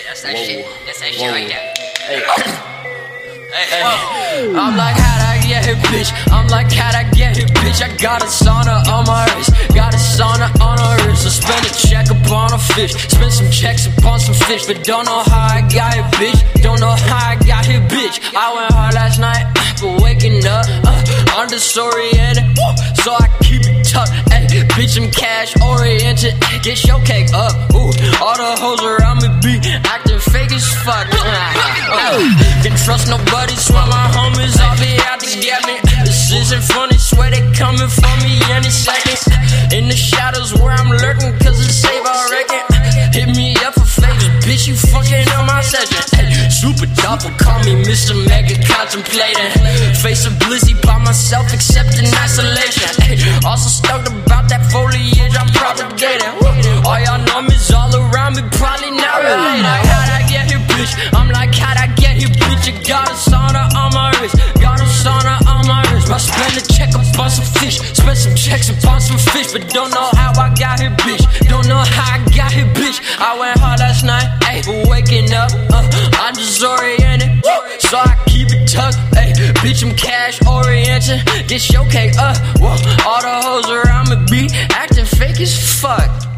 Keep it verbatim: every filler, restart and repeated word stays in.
That's that shit. That's that shit right there. Hey. Hey, hey. I'm like, how'd I get here, bitch? I'm like, how'd I get here, bitch? I got a sauna on my wrist, got a sauna on her wrist. I spend a check upon a fish, spend some checks upon some fish, but don't know how I got here, bitch. Don't know how I got here, bitch. I went hard last night, but waking up, uh, I'm disoriented, so I keep it tucked. Ay, bitch, I'm cash oriented. Get your cake up, ooh. All the hoes around me be acting fake as fuck. Uh, Can trust nobody, swear my homies all be out to get me. This isn't funny, swear they coming for me any second. In the shadows where I'm lurking, cause it's safe, I reckon. Hit me up for favors, bitch, you fucking on my session. Ay, super doper, call me Mister Mega contemplating. Face of blizzy by myself, accepting isolation. Ay, also stoked about that foliage I'm propagating. All y'all know me's all around me, probably not related. Like, how'd I get here, bitch? I'm like, how'd I get here, bitch? I got a sauna on my wrist, got a sauna on my wrist. I spend a check upon some fish, spend some checks upon some fish, but don't know how I got here, bitch. Don't know how I got here, bitch. I went hard last night, ayy, but waking up, uh, I'm disoriented, so I keep it tucked, ayy. Bitch, I'm cash oriented, get your cake up, whoa. All the hoes around me be acting fake as fuck.